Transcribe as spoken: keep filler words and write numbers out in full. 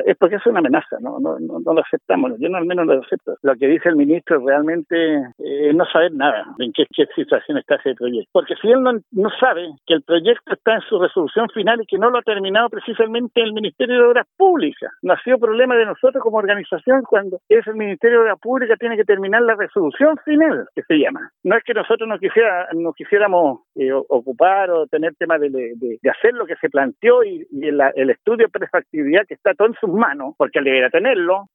es porque es una amenaza, no, no, no, no lo aceptamos, yo no, al menos no lo acepto. Lo que dice el ministro realmente eh, no saber nada en qué, qué situación está ese proyecto, porque si él no, no sabe que el proyecto está en su resolución final y que no lo ha terminado precisamente el Ministerio de Obras Públicas, no ha sido problema de nosotros como organización cuando es el Ministerio de Obras Públicas tiene que terminar la resolución final, que se llama. No es que nosotros no, quisiera, no quisiéramos eh, ocupar o tener tema de, de, de hacer lo que se planteó y, y el, el estudio de prefactibilidad que está todo en sus manos, porque él debería tenerlo,